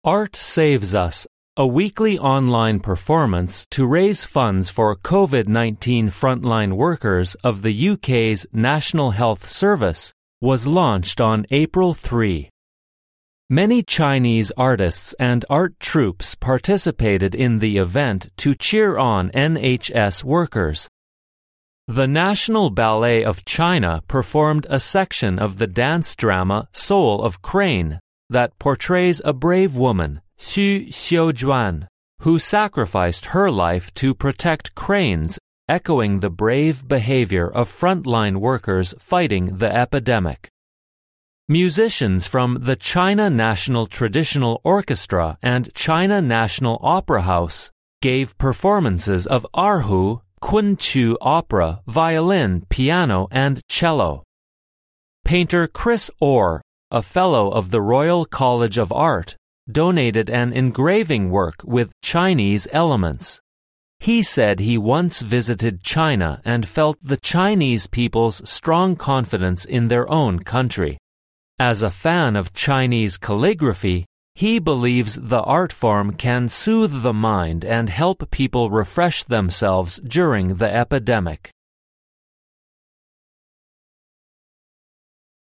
Art Saves Us, a weekly online performance to raise funds for COVID-19 frontline workers of the UK's National Health Service, was launched on April 3. Many Chinese artists and art troupes participated in the event to cheer on NHS workers. The National Ballet of China performed a section of the dance drama Soul of Crane that portrays a brave woman, Xu Xiujuan, who sacrificed her life to protect cranes, echoing the brave behavior of frontline workers fighting the epidemic. Musicians from the China National Traditional Orchestra and China National Opera House gave performances of erhu, kunqiu opera, violin, piano, and cello. Painter Chris Orr, a fellow of the Royal College of Art, donated an engraving work with Chinese elements. He said he once visited China and felt the Chinese people's strong confidence in their own country. As a fan of Chinese calligraphy, he believes the art form can soothe the mind and help people refresh themselves during the epidemic.